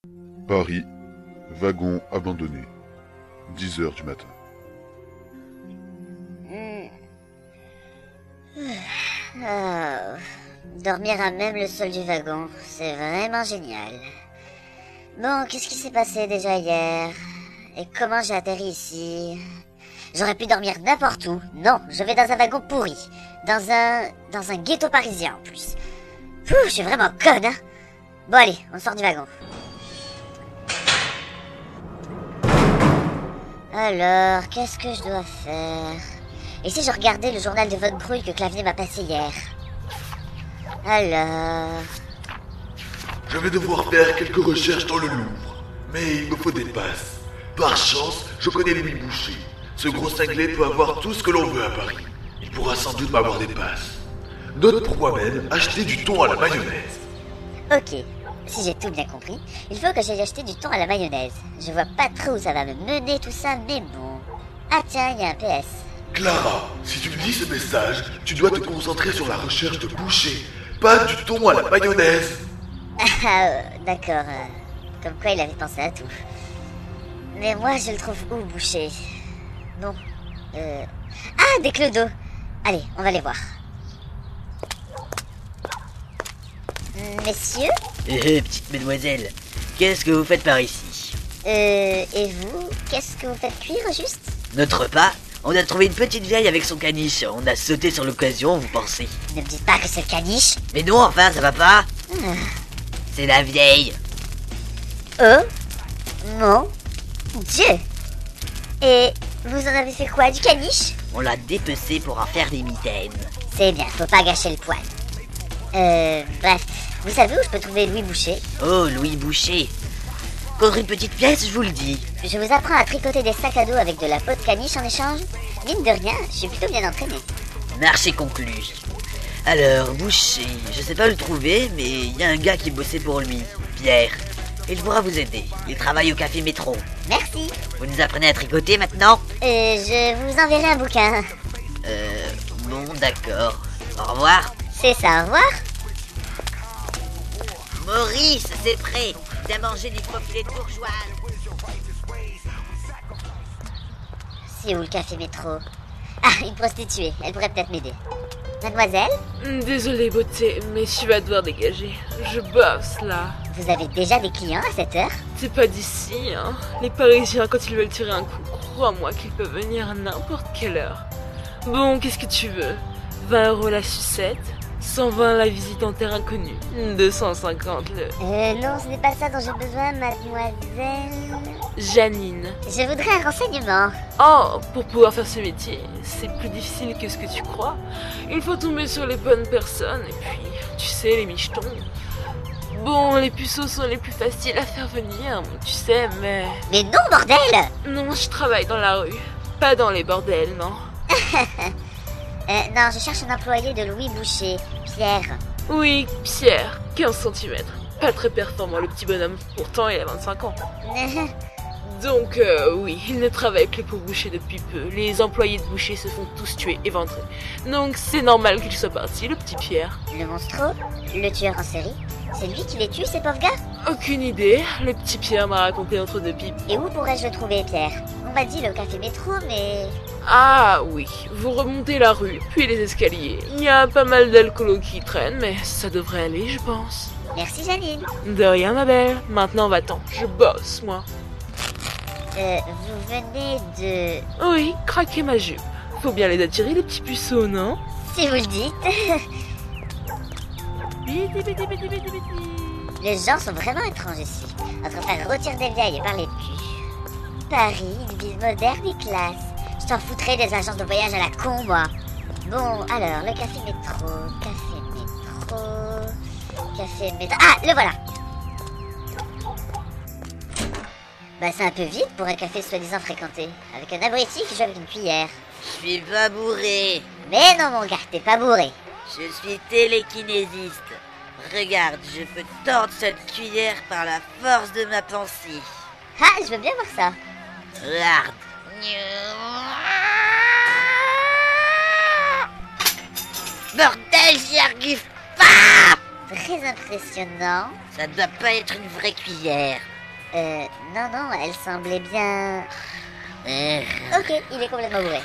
Paris, wagon abandonné. 10 heures du matin. Oh, dormir à même le sol du wagon, c'est vraiment génial. Bon, qu'est-ce qui s'est passé déjà hier? Et comment j'ai atterri ici? J'aurais pu dormir n'importe où. Non, je vais dans un wagon pourri. Dans un ghetto parisien en plus. Je suis vraiment conne, hein? Bon allez, on sort du wagon. Alors, qu'est-ce que je dois faire? Et si je regardais le journal de Von Brouille que Clavier m'a passé hier? Alors... Je vais devoir faire quelques recherches dans le Louvre, mais il me faut des passes. Par chance, je connais Louis Boucher. Ce gros cinglé peut avoir tout ce que l'on veut à Paris. Il pourra sans doute m'avoir des passes. Note pour moi-même, acheter du thon à la mayonnaise. Ok, si j'ai tout bien compris, il faut que j'aille acheter du thon à la mayonnaise. Je vois pas trop où ça va me mener tout ça, mais bon... Ah tiens, il y a un PS. Clara, si tu lis ce message, tu dois te concentrer sur la recherche de Boucher, pas du thon à la mayonnaise. D'accord, comme quoi il avait pensé à tout. Mais moi je le trouve où, Boucher? Bon, Ah, des clodos. Allez, on va les voir. Messieurs? Petite mademoiselle, qu'est-ce que vous faites par ici? Et vous? Qu'est-ce que vous faites cuire, juste? Notre repas? On a trouvé une petite vieille avec son caniche. On a sauté sur l'occasion, vous pensez? Ne me dites pas que c'est le caniche. Mais non, enfin, ça va pas? C'est la vieille. Oh mon Dieu! Et vous en avez fait quoi, du caniche? On l'a dépecé pour en faire des mitaines. C'est bien, faut pas gâcher le poil. Bref, vous savez où je peux trouver Louis Boucher? Oh, Louis Boucher. Contre une petite pièce, je vous le dis. Je vous apprends à tricoter des sacs à dos avec de la peau de caniche en échange. Mine de rien, je suis plutôt bien entraîné. Marché conclu. Alors, Boucher, je sais pas où le trouver, mais il y a un gars qui bossait pour lui, Pierre. Il pourra vous aider. Il travaille au café Métro. Merci. Vous nous apprenez à tricoter maintenant? Je vous enverrai un bouquin. Bon, d'accord. Au revoir. C'est ça, au revoir. Maurice, c'est prêt. T'as mangé du profilé de bourgeois. C'est où le café Métro? Ah, une prostituée, elle pourrait peut-être m'aider. Mademoiselle? Désolée, beauté, mais tu vas devoir dégager. Je bosse, là. Vous avez déjà des clients à cette heure? C'est pas d'ici, hein. Les Parisiens, quand ils veulent tirer un coup, crois-moi qu'ils peuvent venir à n'importe quelle heure. Bon, qu'est-ce que tu veux? 20 € la sucette, 120 la visite en terre inconnue, 250 le... Non, ce n'est pas ça dont j'ai besoin, mademoiselle. Janine. Je voudrais un renseignement. Oh, pour pouvoir faire ce métier, c'est plus difficile que ce que tu crois. Il faut tomber sur les bonnes personnes, et puis, tu sais, les michetons. Bon, les puceaux sont les plus faciles à faire venir, tu sais, mais... Mais non, bordel! Non, je travaille dans la rue, pas dans les bordels, non. Non, je cherche un employé de Louis Boucher, Pierre. Oui, Pierre, 15 cm. Pas très performant, le petit bonhomme. Pourtant, il a 25 ans. Donc, oui, il ne travaille que pour Boucher depuis peu. Les employés de Boucher se font tous tuer et ventrer. Donc, c'est normal qu'il soit parti, le petit Pierre. Le monstro? Le tueur en série? C'est lui qui les tue, ces pauvres gars? Aucune idée. Le petit Pierre m'a raconté entre deux pipes. Et où pourrais-je le trouver, Pierre? On m'a dit le café Métro, mais... Ah oui, vous remontez la rue, puis les escaliers. Il y a pas mal d'alcoolos qui traînent, mais ça devrait aller, je pense. Merci, Janine. De rien, ma belle. Maintenant, va-t'en. Je bosse, moi. Vous venez de... Oui, craquer ma jupe. Faut bien les attirer, les petits puceaux, non? Si vous le dites. Les gens sont vraiment étranges ici. Entre faire rôtir des vieilles et parler de cul. Paris, une ville moderne et classe. Je t'en foutrais des agences de voyage à la con, moi. Bon, alors, le café Métro, café Métro... Ah, le voilà. Bah, c'est un peu vite pour un café soi-disant fréquenté. Avec un abruti qui joue avec une cuillère. Je suis pas bourré. Mais non, mon gars, t'es pas bourré. Je suis télékinésiste. Regarde, je peux tordre cette cuillère par la force de ma pensée. Ah, je veux bien voir ça. Regarde. Bordel, j'y arrive pas. Très impressionnant. Ça doit pas être une vraie cuillère. Non, elle semblait bien... Ok, il est complètement bourré.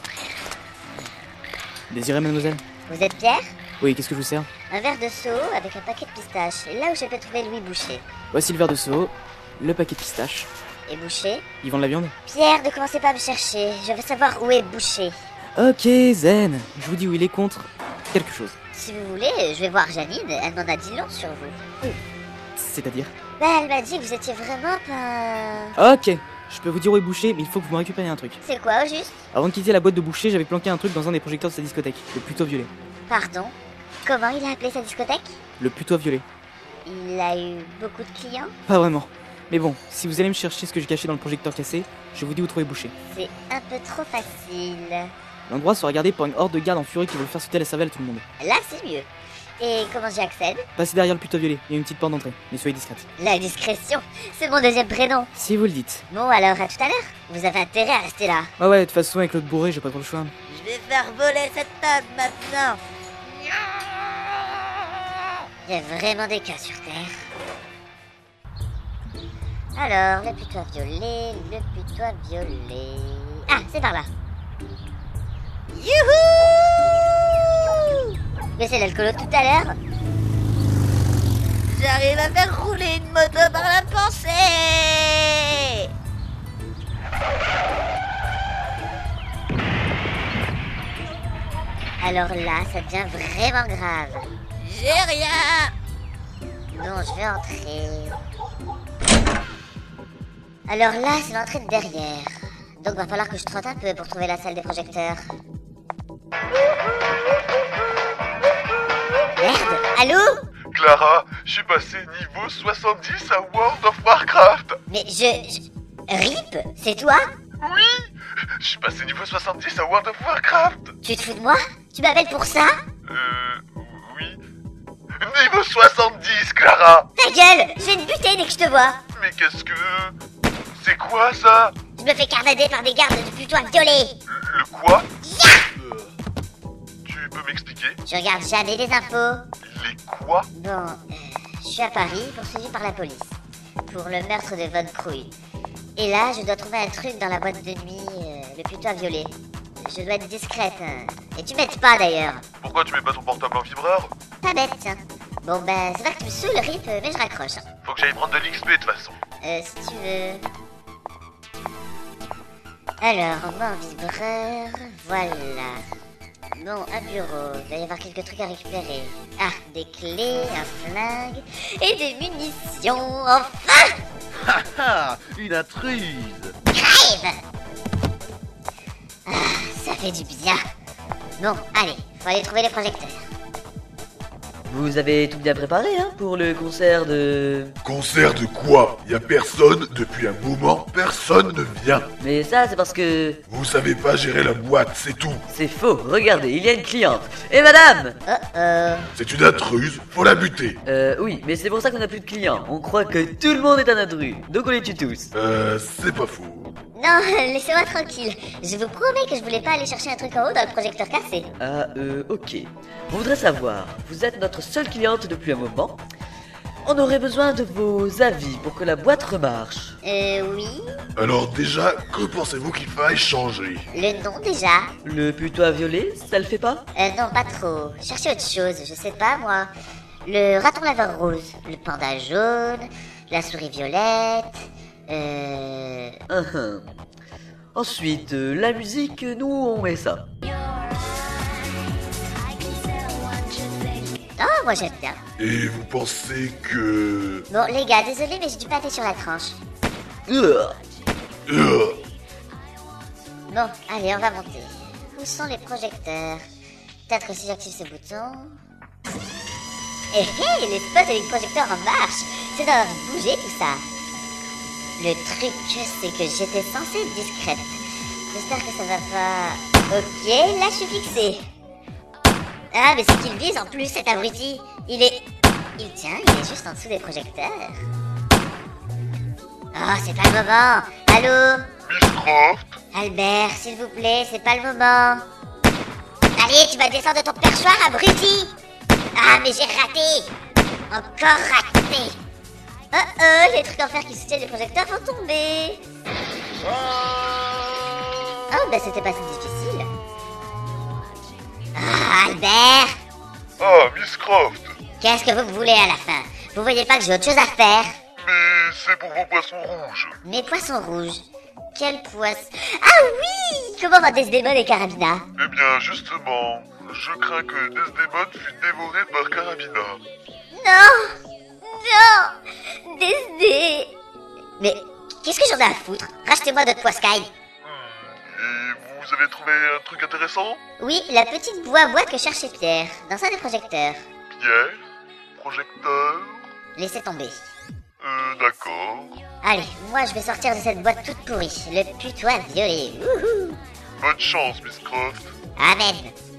Désirez, mademoiselle? Vous êtes Pierre? Oui, qu'est-ce que je vous sers? Un verre de seau avec un paquet de pistaches. Et là où je peux trouver Louis Boucher. Voici le verre de seau, le paquet de pistaches. Et Boucher? Ils vendent la viande? Pierre, ne commencez pas à me chercher. Je veux savoir où est Boucher. Ok, zen. Je vous dis où il est contre quelque chose. Si vous voulez, je vais voir Janine. Elle m'en a dit long sur vous. C'est-à-dire? Elle m'a dit que vous étiez vraiment pas... Ok, je peux vous dire où est Boucher, mais il faut que vous me récupériez un truc. C'est quoi, au juste? Avant de quitter la boîte de Boucher, j'avais planqué un truc dans un des projecteurs de sa discothèque, le putois violet. Pardon? Comment il a appelé sa discothèque? Le putois violet. Il a eu beaucoup de clients? Pas vraiment. Mais bon, si vous allez me chercher ce que j'ai caché dans le projecteur cassé, je vous dis où trouver Boucher. C'est un peu trop facile. L'endroit sera gardé par une horde de gardes en furie qui veulent faire sauter la cervelle à tout le monde. Là, c'est mieux. Et comment j'y accède? Passez derrière le putois violet, il y a une petite porte d'entrée, mais soyez discrète. La discrétion, c'est mon deuxième prénom. Si vous le dites. Bon, alors, à tout à l'heure. Vous avez intérêt à rester là. Ouais, de toute façon, avec l'autre bourré, j'ai pas trop le choix. Je vais faire voler cette table maintenant. Il y a vraiment des cas sur Terre. Alors, le putois violet, Ah, c'est par là. Youhou! Mais c'est l'alcoolo tout à l'heure. J'arrive à faire rouler une moto par la pensée. Alors là, ça devient vraiment grave. J'ai rien. Bon, je vais entrer. Alors là, c'est l'entrée de derrière. Donc va falloir que je trotte un peu pour trouver la salle des projecteurs. Merde, allô? Clara, je suis passé niveau 70 à World of Warcraft. Mais RIP, c'est toi? Oui, je suis passé niveau 70 à World of Warcraft. Tu te fous de moi? Tu m'appelles pour ça? Oui. Niveau 70, Clara. Ta gueule, je vais te buter dès que je te vois. Mais qu'est-ce que... C'est quoi ça? Je me fais carnader par des gardes de putois violets. Le quoi? Tu peux m'expliquer? Je regarde jamais les infos. Les quoi? Bon, je suis à Paris poursuivi par la police pour le meurtre de Von Crouille. Et là, je dois trouver un truc dans la boîte de nuit, le putois violet. Je dois être discrète, hein. Et tu m'aides pas d'ailleurs. Pourquoi tu mets pas ton portable en vibreur? Pas bête, tiens. Bon ben, c'est vrai que tu me saoules, RIP, mais je raccroche. Faut que j'aille prendre de l'XP de toute façon. Si tu veux... Alors, on va en vibreur, voilà. Bon, un bureau, il doit y avoir quelques trucs à récupérer. Ah, des clés, un flingue et des munitions, enfin! Haha, une intruse. Crève! Ah, ça fait du bien. Bon, allez, faut aller trouver les projecteurs. Vous avez tout bien préparé, hein, pour le concert de... Concert de quoi? Y a personne depuis un moment, personne ne vient. Mais ça, c'est parce que... Vous savez pas gérer la boîte, c'est tout. C'est faux, regardez, il y a une cliente. Et madame! C'est une intruse, faut la buter. Oui, mais c'est pour ça qu'on n'a plus de clients. On croit que tout le monde est un intrus, donc on les tue tous. C'est pas faux. Non, laissez-moi tranquille. Je vous promets que je voulais pas aller chercher un truc en haut dans le projecteur cassé. Ah, ok. On voudrait savoir, vous êtes notre seule cliente depuis un moment. On aurait besoin de vos avis pour que la boîte remarche. Oui. Alors déjà, que pensez-vous qu'il faille changer? Le nom déjà? Le putois violet, ça le fait pas? Non, pas trop. Cherchez autre chose, je sais pas moi. Le raton laveur rose, le panda jaune, la souris violette, Ensuite, la musique, nous on met ça. Oh, moi j'aime bien. Et vous pensez que... Bon, les gars, désolé, mais j'ai du pâté sur la tranche. Bon, allez, on va monter. Où sont les projecteurs? Peut-être que si j'active ce bouton... les spots avec projecteurs en marche. C'est dans bouger tout ça. Le truc, c'est que j'étais censée être discrète. J'espère que ça va pas... Ok, là je suis fixée. Ah, mais c'est qu'il vise en plus, cet abruti. Il est juste en dessous des projecteurs. Oh, c'est pas le moment. Allô? Miss Croft? Albert, s'il vous plaît, c'est pas le moment. Allez, tu vas descendre de ton perchoir, abruti. Ah, mais j'ai raté. Encore raté. Oh oh, les trucs en fer qui soutiennent les projecteurs vont tomber. Oh, bah c'était pas si difficile. Ah, Albert! Ah, Miss Croft! Qu'est-ce que vous voulez à la fin? Vous voyez pas que j'ai autre chose à faire? Mais c'est pour vos poissons rouges. Mes poissons rouges? Quel poisson? Ah oui! Comment va Desdemone et Carabina? Eh bien, justement, je crains que Desdemone fût dévoré par Carabina. Non! Non! Desdé! Mais qu'est-ce que j'en ai à foutre? Rachetez-moi d'autres poiscailles. Et vous avez trouvé un truc intéressant? Oui, la petite boîte que cherchait Pierre, dans un des projecteurs. Pierre? Projecteur? Laissez tomber. D'accord. Allez, moi je vais sortir de cette boîte toute pourrie, le putois violet. Wouhou! Bonne chance, Miss Croft. Amen.